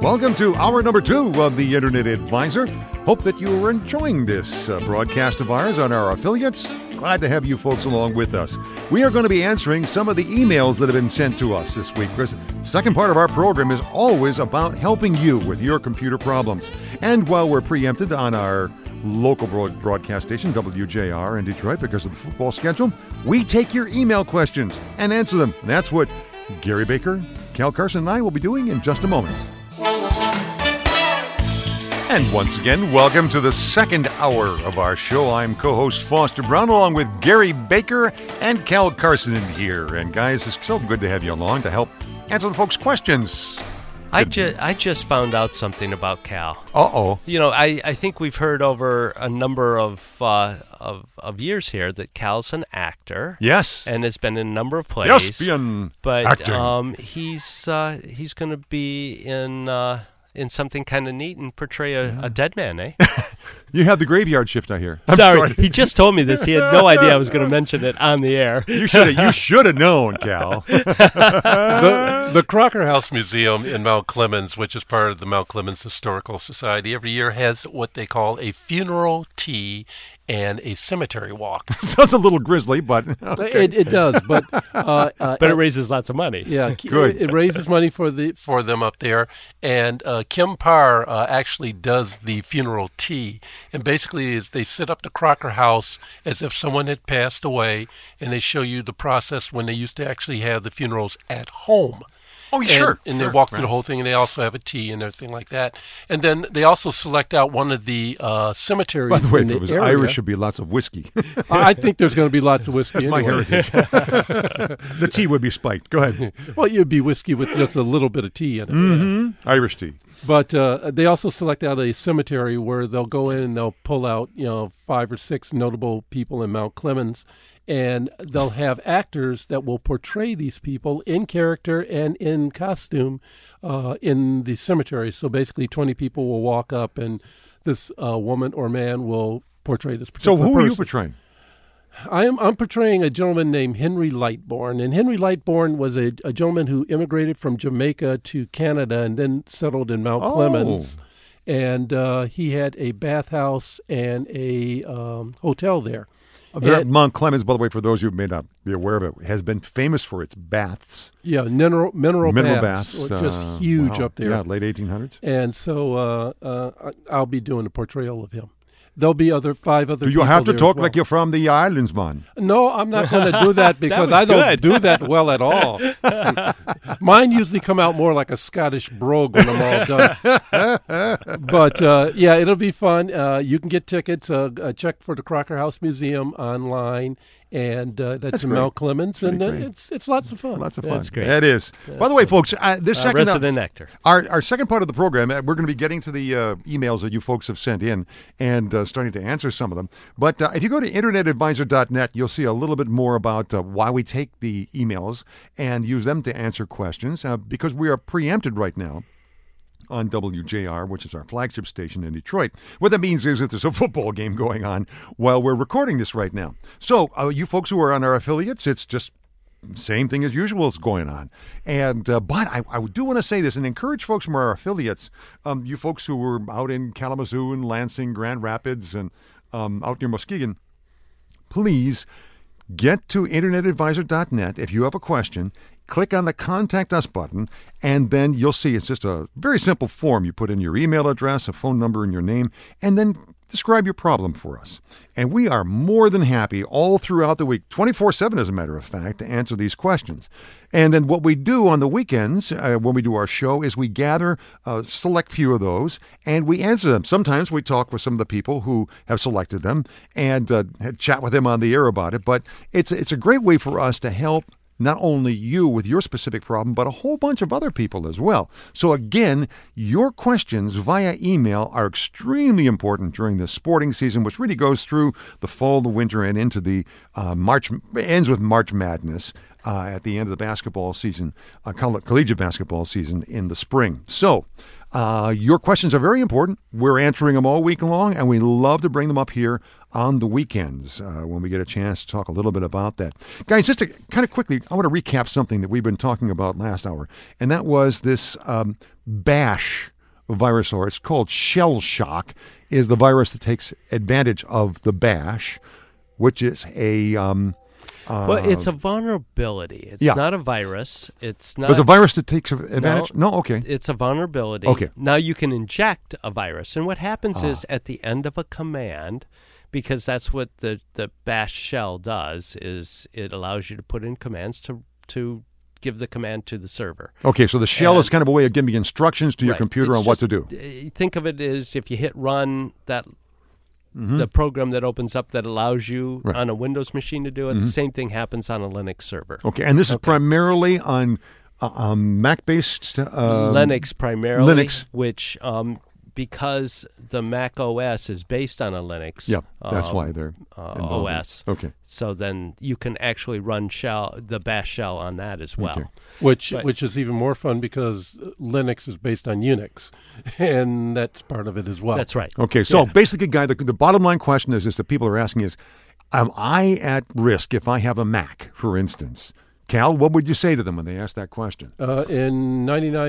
Welcome to hour number 2 of the Internet Advisor. Hope that you are enjoying this broadcast of ours on our affiliates. Glad to have you folks along with us. We are going to be answering some of the emails that have been sent to us this week. The second part of our program is always about helping you with your computer problems. And while we're preempted on our local broadcast station, WJR in Detroit, because of the football schedule, we take your email questions and answer them. And that's what Gary Baker, Cal Carson, and I will be doing in just a moment. And once again, welcome to the second hour of our show. I'm co-host Foster Brown, along with Gary Baker and Cal Carson in here. And guys, it's so good to have you along to help answer the folks' questions. I just found out something about Cal. Uh-oh. You know, I think we've heard over a number of years here that Cal's an actor. Yes. And has been in a number of plays. Thespian but acting. He's going to be in something kind of neat and portray a dead man, eh? You have the graveyard shift, I hear. Sorry, he just told me this. He had no idea I was going to mention it on the air. You should have known, Cal. The Crocker House Museum in Mount Clemens, which is part of the Mount Clemens Historical Society, every year has what they call a funeral tea and a cemetery walk. Sounds a little grisly, but okay. It does, but it raises lots of money. Yeah, good. It raises money for them up there, and Kim Parr actually does the funeral tea, and basically is they set up the Crocker House as if someone had passed away, and they show you the process when they used to actually have the funerals at home. Oh, sure. And they walk through the whole thing, and they also have a tea and everything like that. And then they also select out one of the cemeteries. By the way, in if the it was area. Irish, should be lots of whiskey. I think there's going to be lots of whiskey. That's my anyway. heritage. The tea would be spiked. Go ahead. Well, you'd be whiskey with just a little bit of tea in it. Mm-hmm. Irish tea. But they also select out a cemetery where they'll go in and they'll pull out, 5 or 6 notable people in Mount Clemens, and they'll have actors that will portray these people in character and in costume in the cemetery. So basically 20 people will walk up, and this woman or man will portray this particular person. So who are you portraying? I'm portraying a gentleman named Henry Lightbourne, and Henry Lightbourne was a gentleman who immigrated from Jamaica to Canada and then settled in Mount Clemens, and he had a bathhouse and a hotel there. Mount Clemens, by the way, for those who may not be aware of it, has been famous for its baths. Yeah, mineral baths. Just huge up there. Yeah, late 1800s. And so I'll be doing a portrayal of him. There'll be 5 other people. Do you have to there talk as well. like you're from the islands, man? No, I'm not going to do that because I don't do that well at all. Mine usually come out more like a Scottish brogue when I'm all done. But, yeah, it'll be fun. You can get tickets. Check for the Crocker House Museum online. And that's in great. Mount Clemens, and great. it's lots of fun. Lots of fun. That's great. It is. By the way, folks, this second resident actor. Our second part of the program, we're going to be getting to the emails that you folks have sent in and starting to answer some of them. But if you go to internetadvisor.net, you'll see a little bit more about why we take the emails and use them to answer questions because we are preempted right now on WJR, which is our flagship station in Detroit. What that means is that there's a football game going on while we're recording this right now. So you folks who are on our affiliates, it's just same thing as usual is going on. And but I do want to say this and encourage folks from our affiliates, you folks who were out in Kalamazoo and Lansing, Grand Rapids, and out near Muskegon, please get to internetadvisor.net if you have a question. Click on the Contact Us button, and then you'll see it's just a very simple form. You put in your email address, a phone number, and your name, and then describe your problem for us. And we are more than happy all throughout the week, 24/7 as a matter of fact, to answer these questions. And then what we do on the weekends when we do our show is we gather a select few of those and we answer them. Sometimes we talk with some of the people who have selected them and chat with them on the air about it. But it's a great way for us to help not only you with your specific problem, but a whole bunch of other people as well. So again, your questions via email are extremely important during this sporting season, which really goes through the fall, the winter, and into the ends with March Madness at the end of the basketball season, collegiate basketball season in the spring. So your questions are very important. We're answering them all week long, and we love to bring them up here on the weekends when we get a chance to talk a little bit about that. Guys, just to kind of quickly, I want to recap something that we've been talking about last hour, and that was this bash virus, or it's called shell shock, is the virus that takes advantage of the bash, which is a well, it's a vulnerability. It's not a virus. It's not. There's a virus that takes advantage? No, okay. It's a vulnerability. Okay. Now you can inject a virus. And what happens is at the end of a command, because that's what the bash shell does, is it allows you to put in commands to give the command to the server. Okay, so the shell is kind of a way of giving instructions to your computer on what to do. Think of it as if you hit run, that the program that opens up that allows you on a Windows machine to do it, the same thing happens on a Linux server. Okay, and this is primarily on Mac-based? Linux primarily, Linux. which because the Mac OS is based on a Linux that's why they're OS. Okay. So then you can actually run the bash shell on that as well. Okay. Which is even more fun because Linux is based on Unix, and that's part of it as well. That's right. Okay, so basically, Guy, the bottom line question is that people are asking is, am I at risk if I have a Mac, for instance? Cal, what would you say to them when they ask that question? In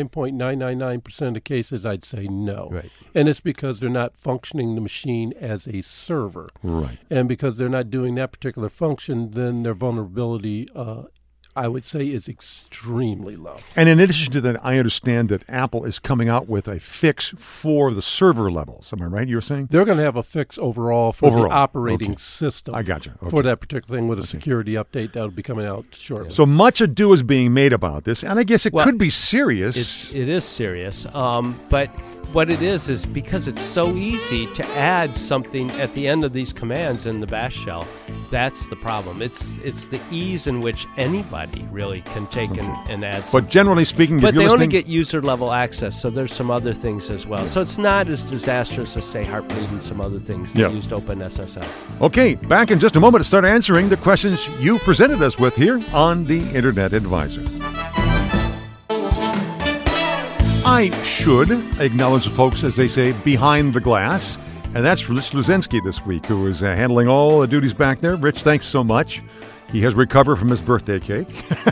99.999% of cases, I'd say no. Right. And it's because they're not functioning the machine as a server. Right. And because they're not doing that particular function, then their vulnerability, I would say, is extremely low. And in addition to that, I understand that Apple is coming out with a fix for the server levels. Am I right, you were saying? They're going to have a fix overall for the operating system. I got you. Okay. For that particular thing with a security update that will be coming out shortly. So much ado is being made about this, and I guess it could be serious. It is serious. But what it is because it's so easy to add something at the end of these commands in the bash shell. That's the problem. It's the ease in which anybody really can take and add something. But generally speaking, but they only get user-level access, so there's some other things as well. So it's not as disastrous as, say, Heartbleed and some other things that used OpenSSL. Okay, back in just a moment to start answering the questions you presented us with here on the Internet Advisor. I should acknowledge the folks, as they say, behind the glass. And that's Rich Luzinski this week, who is handling all the duties back there. Rich, thanks so much. He has recovered from his birthday cake.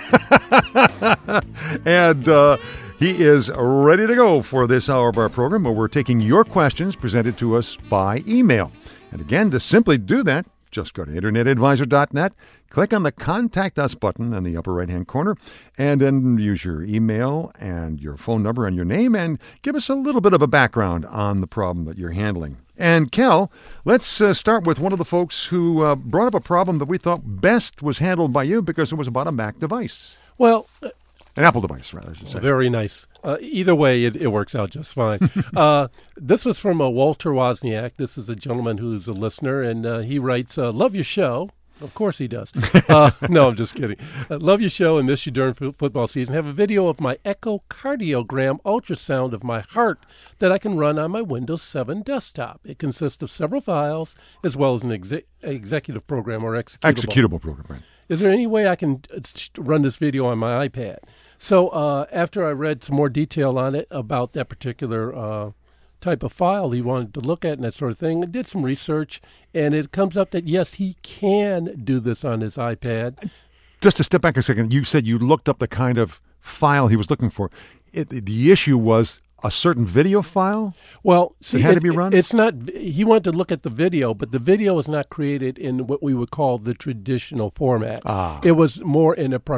And he is ready to go for this hour of our program, where we're taking your questions presented to us by email. And again, to simply do that, just go to InternetAdvisor.net, click on the Contact Us button in the upper right-hand corner, and then use your email and your phone number and your name, and give us a little bit of a background on the problem that you're handling. And Cal, let's start with one of the folks who brought up a problem that we thought best was handled by you because it was about a Mac device. Well, an Apple device, rather, I should say. Very nice. Either way, it works out just fine. This was from Walter Wozniak. This is a gentleman who's a listener, and he writes, love your show. Of course he does. No, I'm just kidding. Love your show and miss you during football season. Have a video of my echocardiogram ultrasound of my heart that I can run on my Windows 7 desktop. It consists of several files as well as an executive program or executable program, right. Is there any way I can run this video on my iPad? So after I read some more detail on it about that particular type of file he wanted to look at and that sort of thing, I did some research, and it comes up that, yes, he can do this on his iPad. Just to step back a second, you said you looked up the kind of file he was looking for. The issue was a certain video file? Well, see, it had to be run? It's not. He wanted to look at the video, but the video is not created in what we would call the traditional format. It was more in a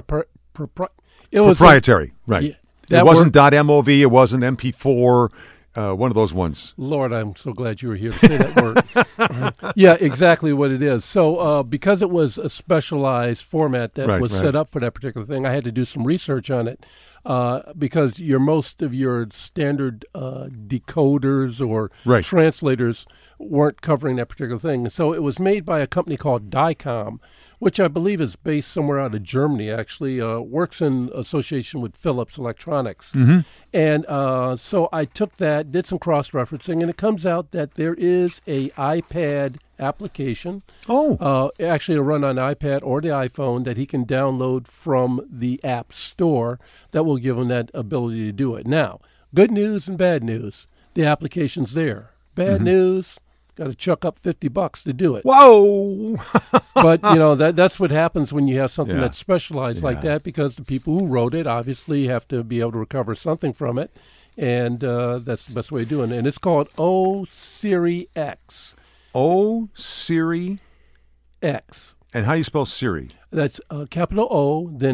proprietary, right. Yeah, it wasn't .mov, it wasn't MP4, one of those ones. Lord, I'm so glad you were here to say that word. Yeah, exactly what it is. So because it was a specialized format that was set up for that particular thing, I had to do some research on it. Because most of your standard decoders or translators weren't covering that particular thing. So it was made by a company called Dicom, which I believe is based somewhere out of Germany, actually, works in association with Philips Electronics. Mm-hmm. And so I took that, did some cross-referencing, and it comes out that there is a iPad application. Actually to run on iPad or the iPhone that he can download from the App Store that will give him that ability to do it. Now, good news and bad news. The application's there. Bad news, got to chuck up $50 to do it. Whoa! But, that's what happens when you have something that's specialized like that, because the people who wrote it obviously have to be able to recover something from it. and that's the best way of doing it. And it's called O Siri X. O Siri X. And how do you spell Siri? That's capital O, then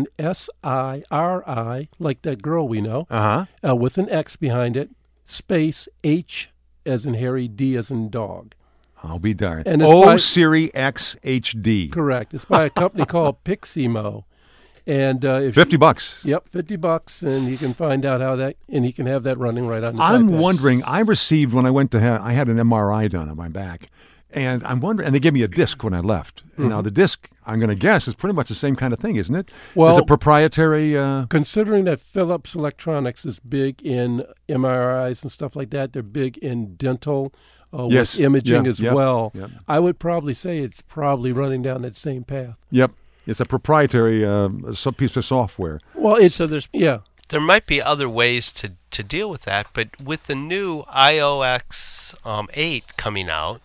SIRI, like that girl we know, with an X behind it, space H as in Harry, D as in dog. I'll be darned. And O Siri X HD. Correct. It's by a company called Piximo. And $50. Yep, $50, and you can find out how that, and you can have that running right on the I'm iPad. wondering, I received when I went to I had an MRI done on my back. And I'm wondering, and they gave me a disc when I left. And now the disc, I'm going to guess, is pretty much the same kind of thing, isn't it? Well, is it proprietary? Considering that Philips Electronics is big in MRIs and stuff like that, they're big in dental yes, with imaging as yep, well. Yep. I would probably say it's probably running down that same path. Yep. It's a proprietary piece of software. Well, it's so there's yeah. There might be other ways to deal with that, but with the new iOS 8 coming out,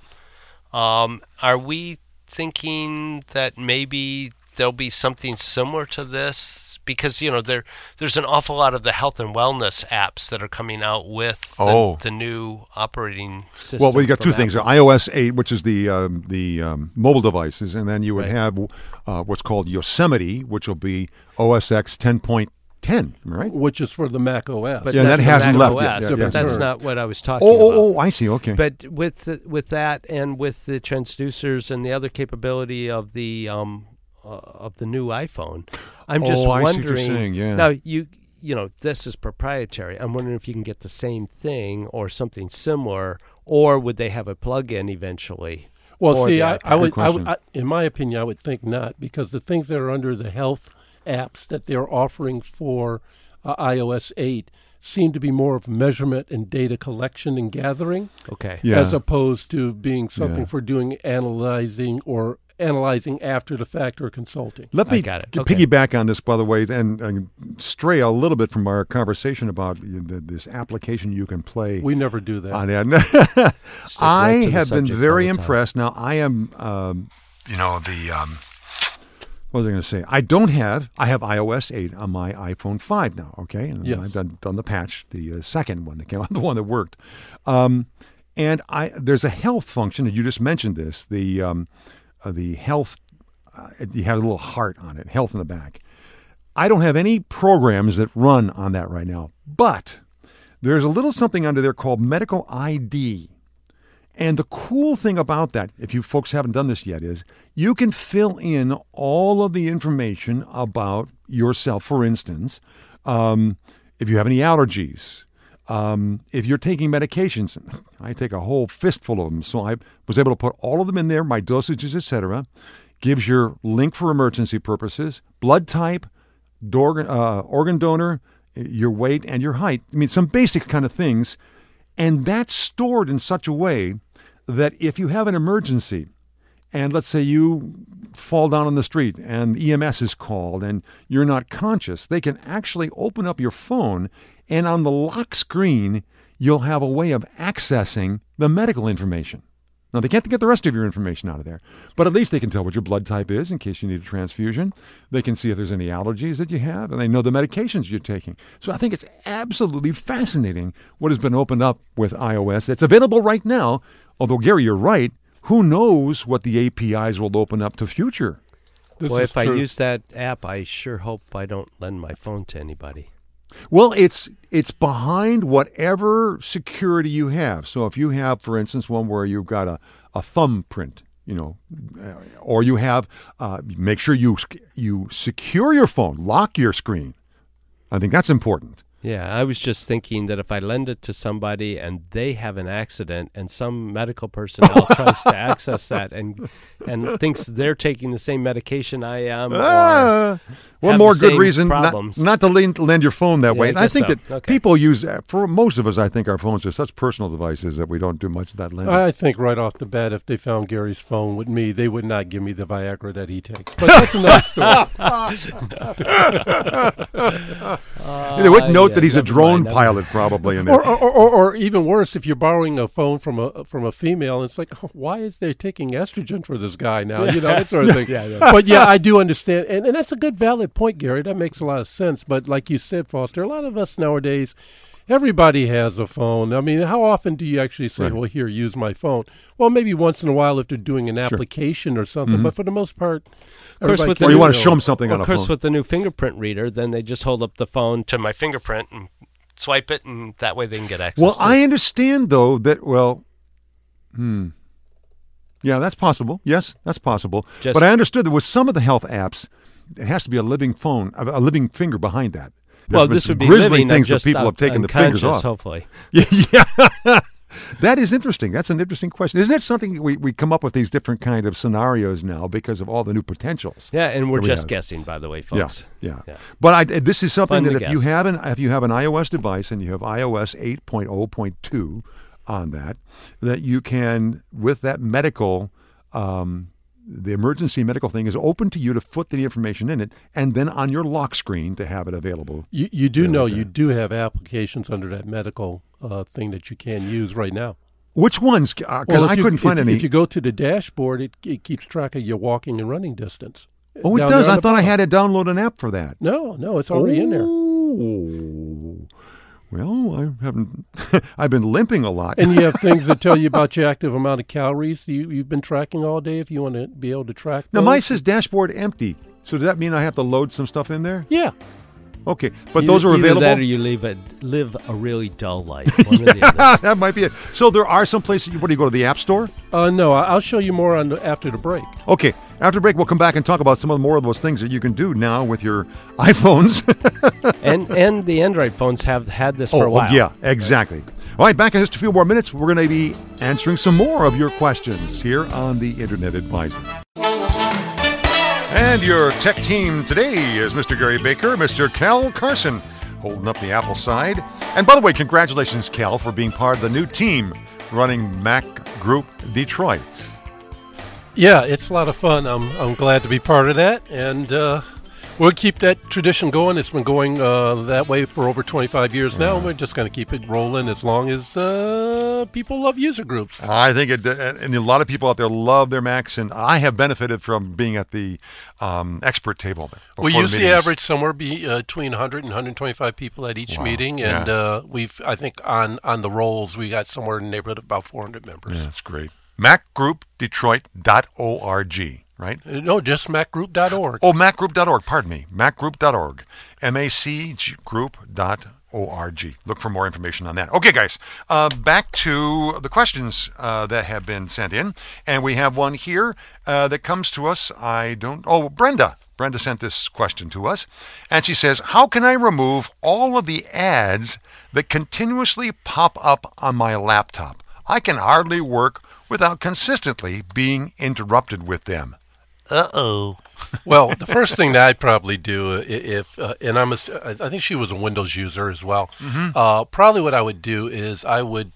are we thinking that maybe there'll be something similar to this? Because, there's an awful lot of the health and wellness apps that are coming out with the new operating system. Well, we got two from things. Apple. iOS 8, which is the mobile devices, and then you would have what's called Yosemite, which will be OS X 10.10, right? Which is for the Mac OS. But Yeah, that's that the hasn't Mac left yet. OS, Yeah, but yeah. that's not what I was talking about. Oh, I see. Okay. But with that and with the transducers and the other capability of the new iPhone, I'm just I see what wondering. you're saying, yeah. Now this is proprietary. I'm wondering if you can get the same thing or something similar, or would they have a plug-in eventually? Well, for see, the I iPad? would, in my opinion, I would think not, because the things that are under the health apps that they're offering for iOS 8 seem to be more of measurement and data collection and gathering, Okay. Yeah. as opposed to being something Yeah. for doing analyzing after the fact or consulting. Let me I got it. Okay. piggyback on this, by the way, and stray a little bit from our conversation about this application you can play We never do that. on that. Stick right I to the have been subject very all the time. impressed. Now, I am, what was I going to say? I have iOS 8 on my iPhone 5 now, okay? And Yes. I've done the patch, the second one that came out, the one that worked. And there's a health function, and you just mentioned this, the health, you have a little heart on it, health in the back. I don't have any programs that run on that right now, but there's a little something under there called Medical ID. And the cool thing about that, if you folks haven't done this yet, is you can fill in all of the information about yourself. For instance, if you have any allergies, if you're taking medications, I take a whole fistful of them. So I was able to put all of them in there, my dosages, etc. Gives your link for emergency purposes, blood type, organ donor, your weight, and your height. I mean, some basic kind of things. And that's stored in such a way that if you have an emergency, and let's say you fall down on the street and EMS is called and you're not conscious, they can actually open up your phone, and on the lock screen, you'll have a way of accessing the medical information. Now, they can't get the rest of your information out of there, but at least they can tell what your blood type is in case you need a transfusion. They can see if there's any allergies that you have, and they know the medications you're taking. So I think it's absolutely fascinating what has been opened up with iOS. It's available right now, although, Gary, you're right. Who knows what the APIs will open up to future? This Well, is if I true. use that app, I sure hope I don't lend my phone to anybody. Well, it's behind whatever security you have. So if you have, for instance, one where you've got a thumbprint, or you have, make sure you secure your phone, lock your screen. I think that's important. Yeah, I was just thinking that if I lend it to somebody and they have an accident and some medical personnel tries to access that and thinks they're taking the same medication I am, or One have more the good same reason problems. not to lend your phone that Yeah, way. I And I guess think so. that Okay. people use, for most of us, I think our phones are such personal devices that we don't do much of that lending. I think right off the bat, if they found Gary's phone with me, they would not give me the Viagra that he takes. But that's another story. They wouldn't note yeah, that he's a never drone mind, pilot, probably. In there. or even worse, if you're borrowing a phone from a female, it's like, oh, why is they taking estrogen for this guy now? That sort of thing. Yeah. But yeah, I do understand, and that's a good valid point, Gary. That makes a lot of sense. But like you said, Foster, a lot of us nowadays, Everybody has a phone. I mean, how often do you actually say, Right. well, here, use my phone? Well, maybe once in a while if they're doing an application or something, but for the most part, Of course, everybody with can the Or you new- want to show them something on Of a course, phone. with the new fingerprint reader, then they just hold up the phone to my fingerprint and swipe it, and that way they can get access Well, to it. I understand, though, that, yeah, that's possible. Yes, that's possible. Just- But I understood that with some of the health apps, it has to be a living phone, a living finger behind that. There's Well, been this some would be grisly living, things where just people have taken the fingers unconscious, off. hopefully. Yeah. That is interesting. That's an interesting question. Isn't it something we come up with these different kind of scenarios now because of all the new potentials? Yeah, and we're that we just have. guessing, by the way, Yeah, folks. yeah. Yeah. But this is something Fun that to if you guess. have an iOS device and you have iOS 8.0.2 on that you can, with that medical, the emergency medical thing is open to you to put the information in it, and then on your lock screen to have it available. You do know like you do have applications under that medical thing that you can use right now. Which ones? Because Well, I couldn't find any. If you go to the dashboard, it keeps track of your walking and running distance. Oh, it Down does. there on I the thought I bottom. had to download an app for that. No, it's already in there. Oh. Well, I haven't. I've been limping a lot. And you have things that tell you about your active amount of calories you've been tracking all day if you want to be able to track Now, those. mine says dashboard empty. So does that mean I have to load some stuff in there? Yeah. Okay, but those are Either available. that or you live a really dull life. One or the other. That might be it. So there are some places. What do you go to the App Store? No, I'll show you more after the break. Okay, after break, we'll come back and talk about some more of those things that you can do now with your iPhones. and the Android phones have had this for a while. yeah, exactly. All right, back in just a few more minutes, we're going to be answering some more of your questions here on the Internet Advisor. And your tech team today is Mr. Gary Baker, Mr. Cal Carson, holding up the Apple side. And by the way, congratulations, Cal, for being part of the new team running Mac Group Detroit. Yeah, it's a lot of fun. I'm glad to be part of that, and we'll keep that tradition going. It's been going that way for over 25 years now. We're just going to keep it rolling as long as people love user groups. I think it, and a lot of people out there love their Macs, and I have benefited from being at the expert table. We before usually meetings. average somewhere between 100 and 125 people at each Wow. meeting, and I think on the rolls we got somewhere in the neighborhood of about 400 members. Yeah, that's great. MacGroupDetroit.org, right? No, just macgroup.org. Oh, MacGroup.org, pardon me. MacGroup.org. MacGroup.org. Look for more information on that. Okay, guys, back to the questions that have been sent in. And we have one here that comes to us. Brenda. Brenda sent this question to us. And she says, how can I remove all of the ads that continuously pop up on my laptop? I can hardly work without consistently being interrupted with them. Uh-oh. Well, the first thing that I'd probably do, I think she was a Windows user as well. Probably what I would do is I would,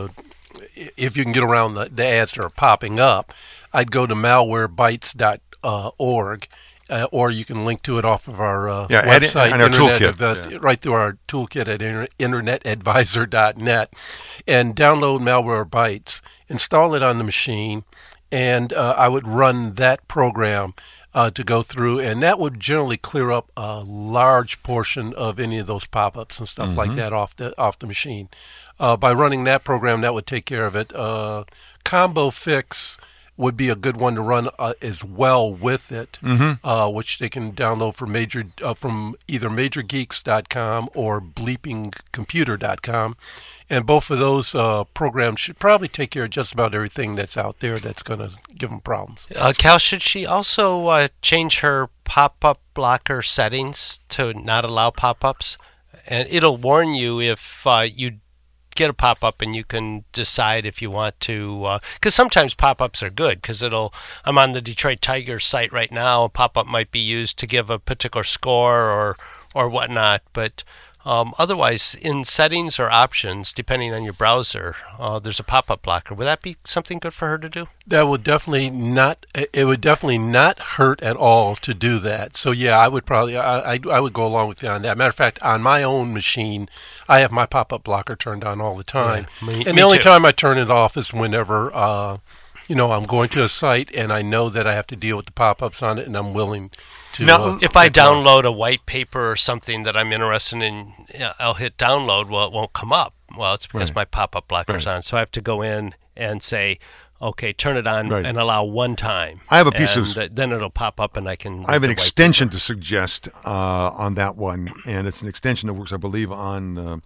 if you can get around the ads that are popping up, I'd go to malwarebytes.org, or you can link to it off of our website, and our toolkit. right through our toolkit at internetadvisor.net, and download Malwarebytes, install it on the machine, and I would run that program to go through, and that would generally clear up a large portion of any of those pop-ups and stuff like that off the machine. By running that program, that would take care of it. Combo Fix would be a good one to run as well with it, which they can download from either MajorGeeks.com or BleepingComputer.com. And both of those programs should probably take care of just about everything that's out there that's going to give them problems. Cal, should she also change her pop-up blocker settings to not allow pop-ups? And it'll warn you if you get a pop-up, and you can decide if you want to, because sometimes pop-ups are good, because I'm on the Detroit Tigers site right now, a pop-up might be used to give a particular score or whatnot, but otherwise in settings or options, depending on your browser, there's a pop-up blocker. Would that be something good for her to do? That would definitely not. It would definitely not hurt at all to do that. So yeah, I would probably. I would go along with you on that. Matter of fact, on my own machine, I have my pop-up blocker turned on all the time. Yeah, and me the only too. time I turn it off is whenever I'm going to a site and I know that I have to deal with the pop-ups on it, and I'm willing to. Now, if I download a white paper or something that I'm interested in, I'll hit download. Well, it won't come up. Well, it's because my pop-up blocker's on. So I have to go in and say, okay, turn it on and allow one time. I have a piece of... Then it'll pop up and I can... I have an extension to suggest on that one, and it's an extension that works, I believe, on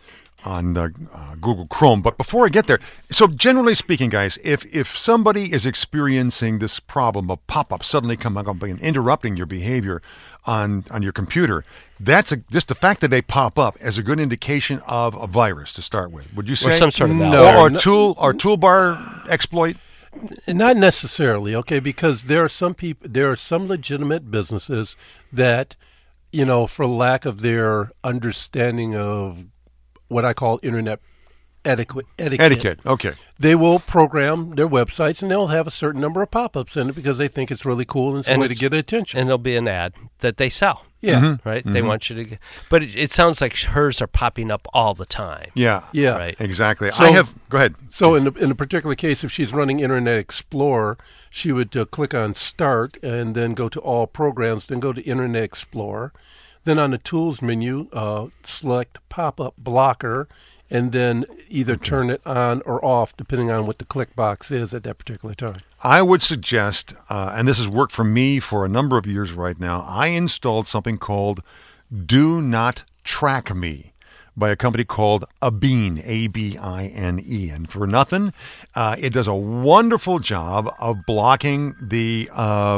Google Chrome. But before I get there, so generally speaking, guys, if somebody is experiencing this problem of pop-ups suddenly coming up and interrupting your behavior on your computer, that's just the fact that they pop up as a good indication of a virus to start with. Would you say? Or some sort of malware. Or toolbar exploit? Not necessarily, okay, because there are some legitimate businesses that, for lack of their understanding of what I call internet etiquette. Okay. They will program their websites and they'll have a certain number of pop-ups in it because they think it's really cool and it's a way to get attention. And there'll be an ad that they sell. Yeah. Mm-hmm. Right? Mm-hmm. They want you to... But it sounds like hers are popping up all the time. Yeah. Right. Exactly. So, Go ahead. So in a particular case, if she's running Internet Explorer, she would click on Start and then go to All Programs, then go to Internet Explorer. Then on the Tools menu, select Pop-Up Blocker, and then either turn it on or off, depending on what the click box is at that particular time. I would suggest, and this has worked for me for a number of years right now, I installed something called Do Not Track Me by a company called Abine, A-B-I-N-E. And for nothing, it does a wonderful job of blocking the...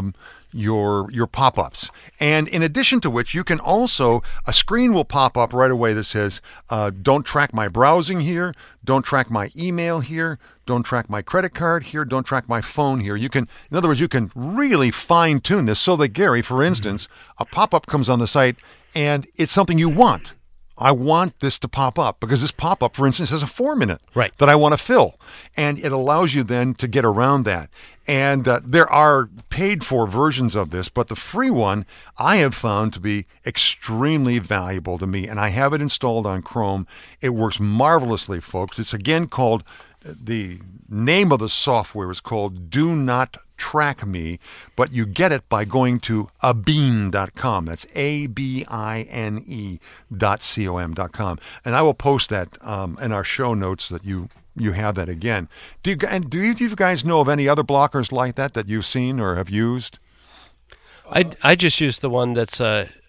your pop-ups. And in addition to which, you can also, a screen will pop up right away that says, don't track my browsing here, don't track my email here, don't track my credit card here, don't track my phone here. In other words, you can really fine-tune this so that, Gary, for instance, a pop-up comes on the site and it's something you want. I want this to pop up because this pop-up, for instance, has a form in it that I want to fill. And it allows you then to get around that. And there are paid-for versions of this, but the free one I have found to be extremely valuable to me. And I have it installed on Chrome. It works marvelously, folks. It's again called, the name of the software is called Do Not Track Me, but you get it by going to abine.com. That's ABINE.com. And I will post that in our show notes that you have that again. Do you guys know of any other blockers like that you've seen or have used? I just use the one that's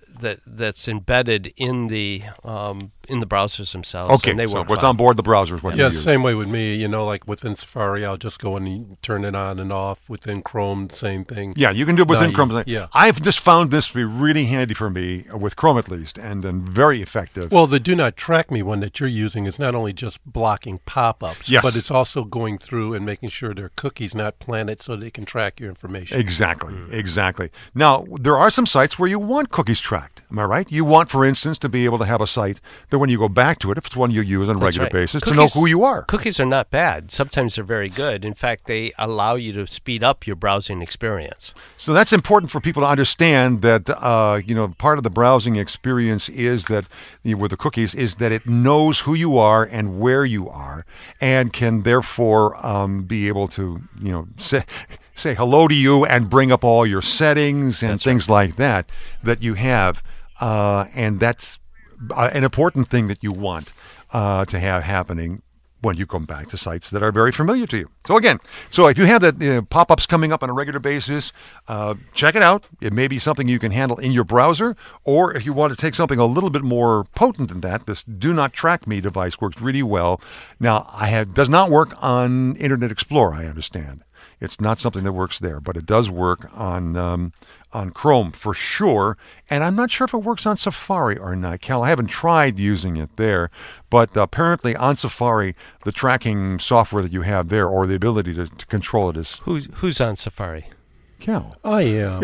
embedded in the browsers themselves. Okay, and they so work what's fine. on board the browser is what you use. Same way with me. Like within Safari, I'll just go in and turn it on and off. Within Chrome, same thing. Yeah, you can do it within Chrome. Yeah. I've just found this to be really handy for me, with Chrome at least, and very effective. Well, the Do Not Track Me one that you're using is not only just blocking pop-ups, but it's also going through and making sure their cookies not planted so they can track your information. Exactly. Now, there are some sites where you want cookies tracked. Am I right? You want, for instance, to be able to have a site that when you go back to it, if it's one you use on a regular basis, to know who you are. Cookies are not bad. Sometimes they're very good. In fact, they allow you to speed up your browsing experience. So that's important for people to understand that, part of the browsing experience is that, with the cookies, is that it knows who you are and where you are and can therefore be able to, say hello to you and bring up all your settings and things like that you have. And that's an important thing that you want to have happening when you come back to sites that are very familiar to you. So again, if you have that pop-ups coming up on a regular basis, check it out. It may be something you can handle in your browser, or if you want to take something a little bit more potent than that, this Do Not Track Me device works really well. Now, does not work on Internet Explorer, I understand. It's not something that works there, but it does work on Chrome for sure. And I'm not sure if it works on Safari or not, Cal. I haven't tried using it there, but apparently on Safari, the tracking software that you have there, or the ability to control it, is... Who's on Safari? Cal. I am.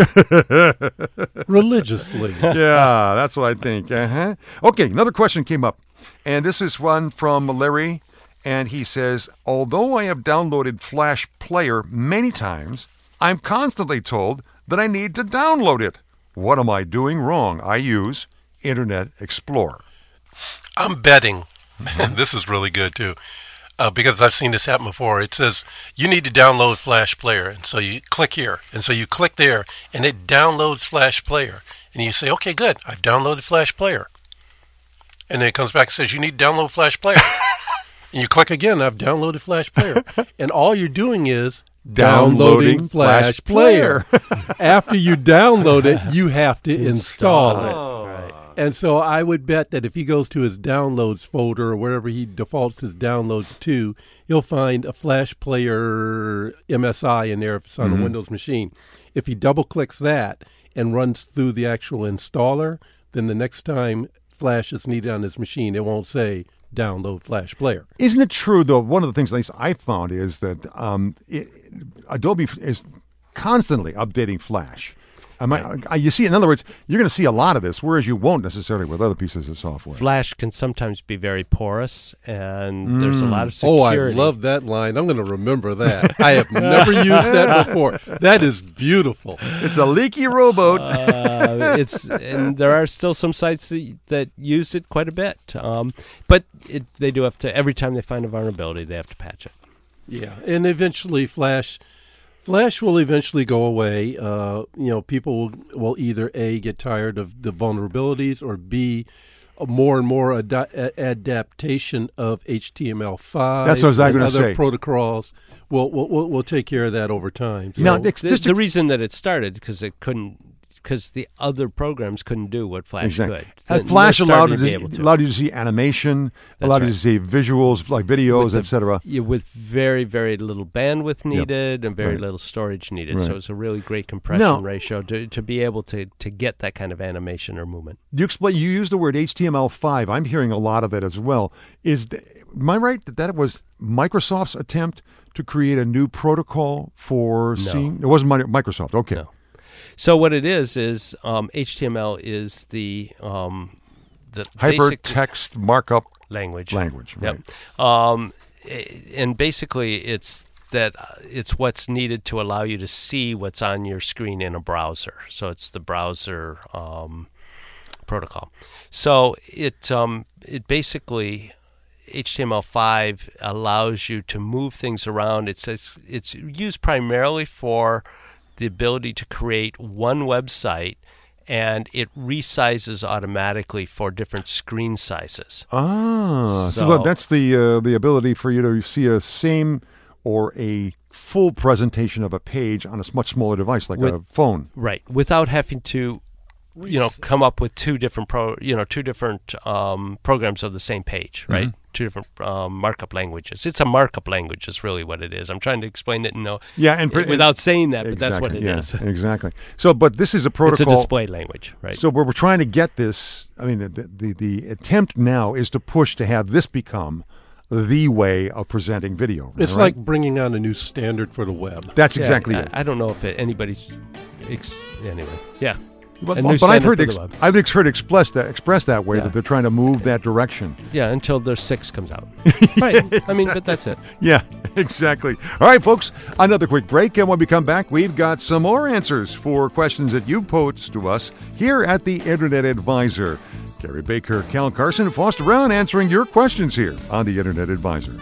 Religiously. Yeah, that's what I think. Okay, another question came up, and this is one from Larry. And he says, although I have downloaded Flash Player many times, I'm constantly told that I need to download it. What am I doing wrong? I use Internet Explorer. I'm betting, and this is really good too, because I've seen this happen before. It says, you need to download Flash Player. And so you click here. And so you click there, and it downloads Flash Player. And you say, okay, good, I've downloaded Flash Player. And then it comes back and says, you need to download Flash Player. And you click again, I've downloaded Flash Player. And all you're doing is downloading Flash Player. After you download it, you have to install it. Right. And so I would bet that if he goes to his downloads folder or wherever he defaults his downloads to, he'll find a Flash Player MSI in there if it's on a Windows machine. If he double-clicks that and runs through the actual installer, then the next time Flash is needed on his machine, it won't say download Flash Player. Isn't it true, though, one of the things at least I found is that Adobe is constantly updating Flash. You see, in other words, you're going to see a lot of this, whereas you won't necessarily with other pieces of software. Flash can sometimes be very porous, and there's a lot of security. Oh, I love that line. I'm going to remember that. I have never used that before. That is beautiful. It's a leaky rowboat. And there are still some sites that use it quite a bit. But they do have to, every time they find a vulnerability, they have to patch it. Yeah, and eventually Flash will eventually go away. People will either A, get tired of the vulnerabilities, or B, more and more adaptation of HTML5. That's what I was going to other say. Protocols. We'll take care of that over time. So, Now, The reason that it started, because the other programs couldn't do what Flash could. And Flash allowed you you to see animation, allowed you to see visuals like videos, etc. With very, very little bandwidth needed and very little storage needed. So it's a really great compression ratio to be able to get that kind of animation or movement. You use the word HTML5. I'm hearing a lot of it as well. Am I right that was Microsoft's attempt to create a new protocol for seeing? It wasn't Microsoft. Okay. No. So what it is HTML is the hypertext markup language. Right. Yep. And basically, it's what's needed to allow you to see what's on your screen in a browser. So it's the browser protocol. So it basically, HTML5 allows you to move things around. It's used primarily for the ability to create one website, and it resizes automatically for different screen sizes. So that's the ability for you to see a same or a full presentation of a page on a much smaller device like a phone. Right, without having to come up with two different programs of the same page, right? Mm-hmm. Two different markup languages. It's a markup language is really what it is. I'm trying to explain it without saying that, but that's what it is. Exactly. So, but this is a protocol. It's a display language, right? So we're trying to get this, the attempt now is to push to have this become the way of presenting video. It's right? like bringing on a new standard for the web. That's exactly it. I don't know if anybody's... anyway, yeah. But I've heard expressed that way, that they're trying to move that direction. Yeah, until their 6 comes out. Right. But that's it. Yeah, exactly. All right, folks, another quick break. And when we come back, we've got some more answers for questions that you posed to us here at the Internet Advisor. Gary Baker, Cal Carson, and Foster Brown answering your questions here on the Internet Advisor.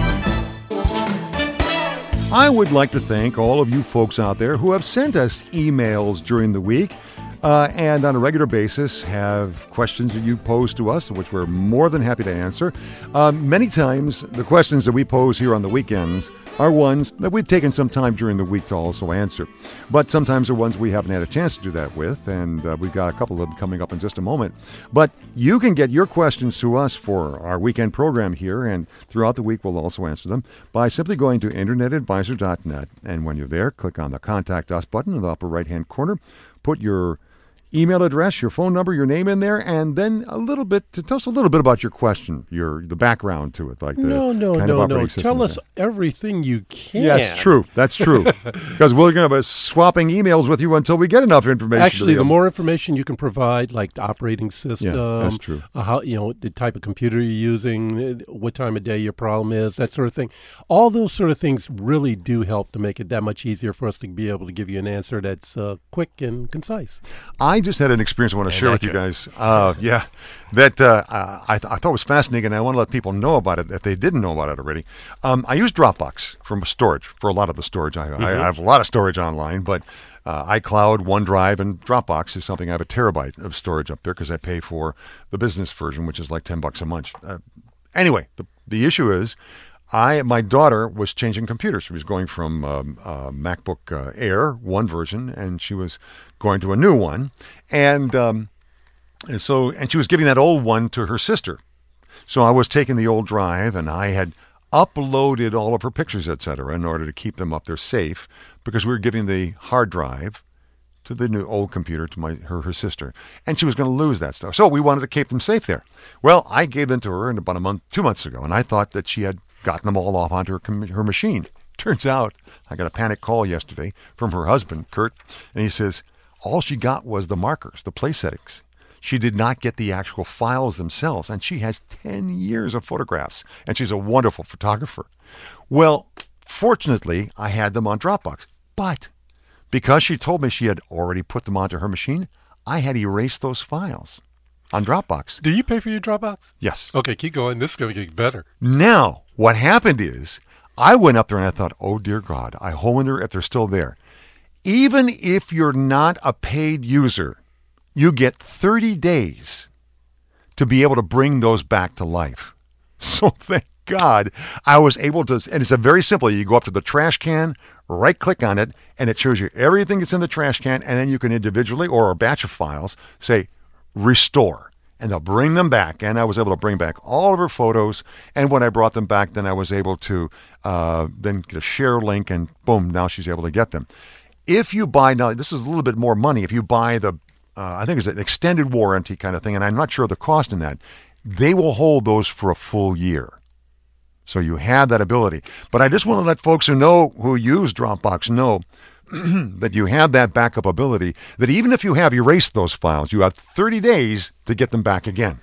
I would like to thank all of you folks out there who have sent us emails during the week. And on a regular basis have questions that you pose to us, which we're more than happy to answer. Many times, the questions that we pose here on the weekends are ones that we've taken some time during the week to also answer. But sometimes they're ones we haven't had a chance to do that with, and we've got a couple of them coming up in just a moment. But you can get your questions to us for our weekend program here, and throughout the week we'll also answer them by simply going to internetadvisor.net. And when you're there, click on the Contact Us button in the upper right-hand corner. Put your email address, your phone number, your name in there, and then tell us a little bit about your question, the background to it, like no. Tell us everything you can. Yeah, that's true. That's true. Because we're going to be swapping emails with you until we get enough information. Actually, the more information you can provide, like the operating system, that's true. How the type of computer you're using, what time of day your problem is, that sort of thing. All those sort of things really do help to make it that much easier for us to be able to give you an answer that's quick and concise. I I just had an experience I want to share with you guys. That I thought was fascinating, and I want to let people know about it if they didn't know about it already. I use Dropbox for storage, for a lot of the storage. I have a lot of storage online, but iCloud, OneDrive, and Dropbox is something I have a terabyte of storage up there because I pay for the business version, which is like $10 a month. Anyway, the issue is, my daughter was changing computers. She was going from MacBook Air, one version, and she was going to a new one, and she was giving that old one to her sister. So I was taking the old drive, and I had uploaded all of her pictures, etc., in order to keep them up there safe, because we were giving the hard drive to the new old computer to her sister, and she was going to lose that stuff. So we wanted to keep them safe there. Well, I gave them to her in about 2 months ago, and I thought that she had gotten them all off onto her machine. Turns out, I got a panic call yesterday from her husband, Kurt, and he says all she got was the markers, the place settings. She did not get the actual files themselves, and she has 10 years of photographs, and she's a wonderful photographer. Well, fortunately, I had them on Dropbox, but because she told me she had already put them onto her machine, I had erased those files on Dropbox. Do you pay for your Dropbox? Yes. Okay, keep going. This is going to get better. Now, what happened is, I went up there and I thought, oh, dear God, I wonder if they're still there. Even if you're not a paid user, you get 30 days to be able to bring those back to life. So thank God I was able to, and it's a very simple, you go up to the trash can, right-click on it, and it shows you everything that's in the trash can, and then you can individually, or a batch of files, say, restore, and they'll bring them back. And I was able to bring back all of her photos, and when I brought them back, then I was able to then get a share link, and boom, now she's able to get them. If you buy, now this is a little bit more money, if you buy the, I think it's an extended warranty kind of thing, and I'm not sure the cost in that, they will hold those for a full year. So you have that ability. But I just want to let folks who use Dropbox know that you have that backup ability, that even if you have erased those files, you have 30 days to get them back again.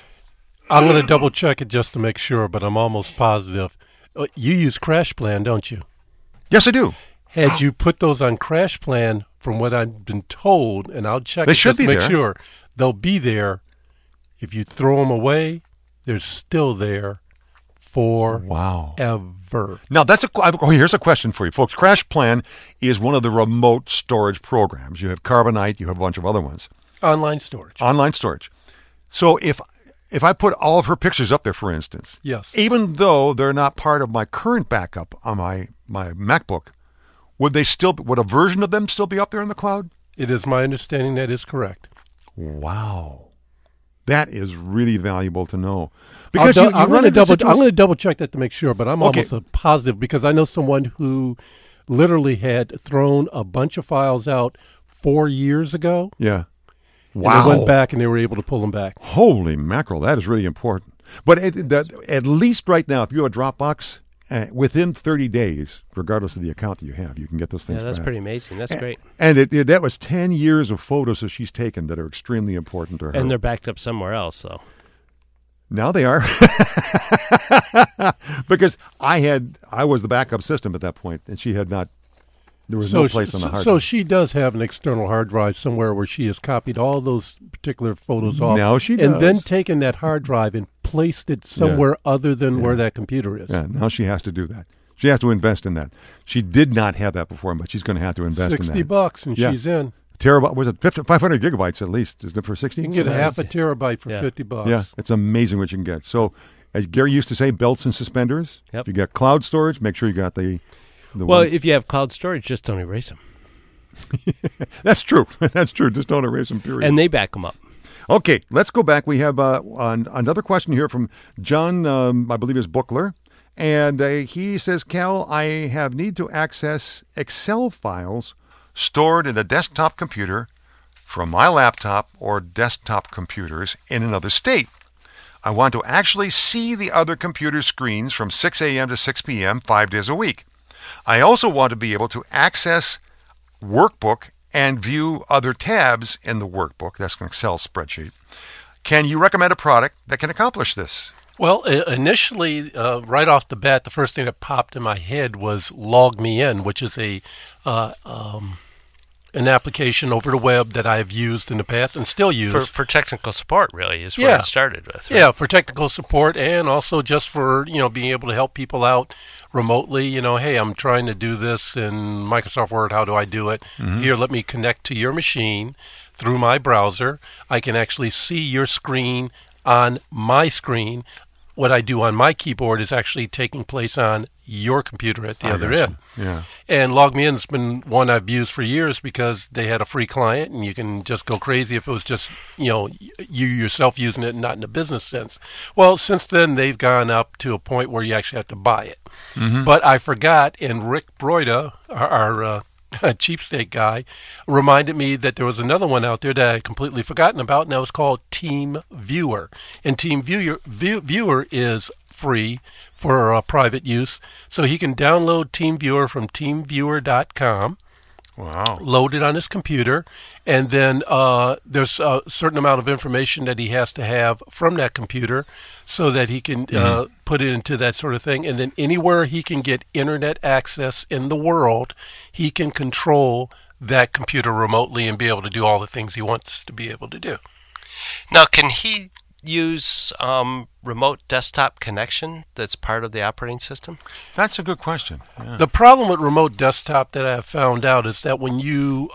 I'm going to double check it just to make sure, but I'm almost positive. You use CrashPlan, don't you? Yes, I do. Had you put those on CrashPlan, from what I've been told, and I'll check They it should just to be make there. sure, they'll be there. If you throw them away, they're still there forever. Wow. Now, here's a question for you, folks. CrashPlan is one of the remote storage programs. You have Carbonite, you have a bunch of other ones. Online storage. Online storage. So if I put all of her pictures up there, for instance, Yes. even though they're not part of my current backup on my MacBook, would a version of them still be up there in the cloud? It is my understanding that is correct. Wow. That is really valuable to know. I'm going to double double check that to make sure, but I'm almost positive, because I know someone who literally had thrown a bunch of files out 4 years ago. Yeah. Wow. And they went back and they were able to pull them back. Holy mackerel, that is really important. But at least right now, if you have a Dropbox, within 30 days, regardless of the account that you have, you can get those things back. Yeah, that's pretty amazing. That's great. And that was 10 years of photos that she's taken that are extremely important to her. And they're backed up somewhere else, so. Now they are. Because I was the backup system at that point, and she had not. There was no place on the hard drive. So she does have an external hard drive somewhere where she has copied all those particular photos off. Now she does. And then taken that hard drive and placed it somewhere other than where that computer is. Yeah, now she has to do that. She has to invest in that. She did not have that before, but she's going to have to invest in that. $60 and she's in. Terabyte, was it 500 gigabytes at least? Isn't it for 60? You can get half a terabyte for $50. Yeah, it's amazing what you can get. So, as Gary used to say, belts and suspenders. Yep. If you got cloud storage, make sure you got the well, one. if you have cloud storage, just don't erase them. That's true. That's true. Just don't erase them, period. And they back them up. Okay, let's go back. We have another question here from John, I believe is Buckler. And he says, Cal, I need to access Excel files stored in a desktop computer from my laptop or desktop computers in another state. I want to actually see the other computer screens from 6 a.m. to 6 p.m. 5 days a week. I also want to be able to access workbook and view other tabs in the workbook. That's an Excel spreadsheet. Can you recommend a product that can accomplish this? Well, initially, right off the bat, the first thing that popped in my head was LogMeIn, which is an application over the web that I've used in the past and still use. For technical support, really, is where it started with. Right? Yeah, for technical support and also just for, being able to help people out remotely. Hey, I'm trying to do this in Microsoft Word. How do I do it? Here, let me connect to your machine through my browser. I can actually see your screen on my screen. What I do on my keyboard is actually taking place on your computer at the other end. Yeah. And LogMeIn has been one I've used for years because they had a free client and you can just go crazy if it was just, you yourself using it and not in a business sense. Well, since then, they've gone up to a point where you actually have to buy it. But I forgot, and Rick Broida, our cheapskate guy, reminded me that there was another one out there that I had completely forgotten about, and that was called TeamViewer. And TeamViewer is free for private use, so he can download TeamViewer from teamviewer.com. Wow. Load it on his computer, and then there's a certain amount of information that he has to have from that computer so that he can put it into that sort of thing. And then anywhere he can get internet access in the world, he can control that computer remotely and be able to do all the things he wants to be able to do. Now, can he use remote desktop connection that's part of the operating system? That's a good question. Yeah. The problem with remote desktop that I've found out is that when you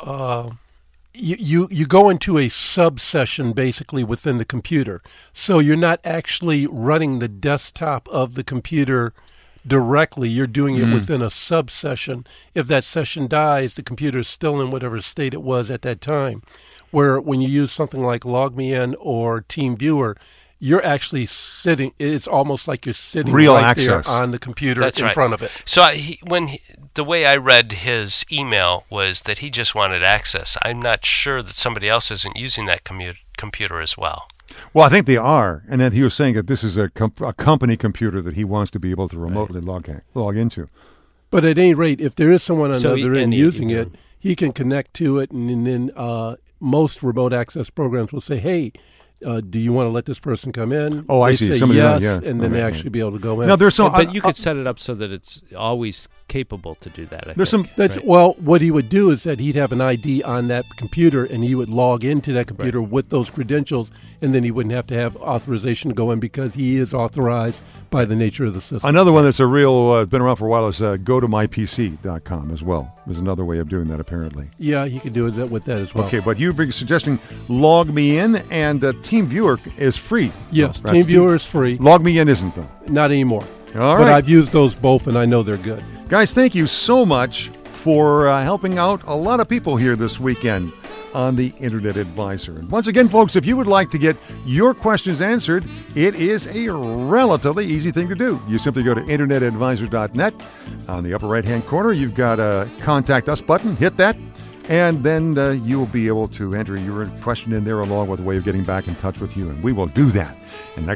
go into a sub-session basically within the computer, so you're not actually running the desktop of the computer directly. You're doing it within a sub-session. If that session dies, the computer is still in whatever state it was at that time. Where when you use something like LogMeIn or TeamViewer, you're actually sitting. It's almost like you're sitting real right access there on the computer That's in right. front of it. So the way I read his email was that he just wanted access. I'm not sure that somebody else isn't using that computer as well. Well, I think they are. And then he was saying that this is a company computer that he wants to be able to remotely log into. But at any rate, if there is someone on So the other end he using can- it, he can connect to it, and then most remote access programs will say, hey, do you want to let this person come in? Oh, I They see. say Somebody yes, yeah. and then they Okay, actually be able to go in. Now, there's some... But you could set it up so that it's always capable to do that. There's some... That's right? well, what he would do is that he'd have an ID on that computer, and he would log into that computer with those credentials, and then he wouldn't have to have authorization to go in because he is authorized by the nature of the system. Another one that's a real, been around for a while is gotomypc.com as well. There's another way of doing that, apparently. Yeah, he could do it with that as well. Okay, but you've been suggesting LogMeIn, and TeamViewer is free. Yes, That's TeamViewer is free. LogMeIn isn't, though. Not anymore. All But right. I've used those both, and I know they're good. Guys, thank you so much for helping out a lot of people here this weekend on the Internet Advisor. And once again, folks, if you would like to get your questions answered, it is a relatively easy thing to do. You simply go to internetadvisor.net. On the upper right-hand corner, you've got a Contact Us button. Hit that, and then you will be able to enter your question in there along with a way of getting back in touch with you, and we will do that. And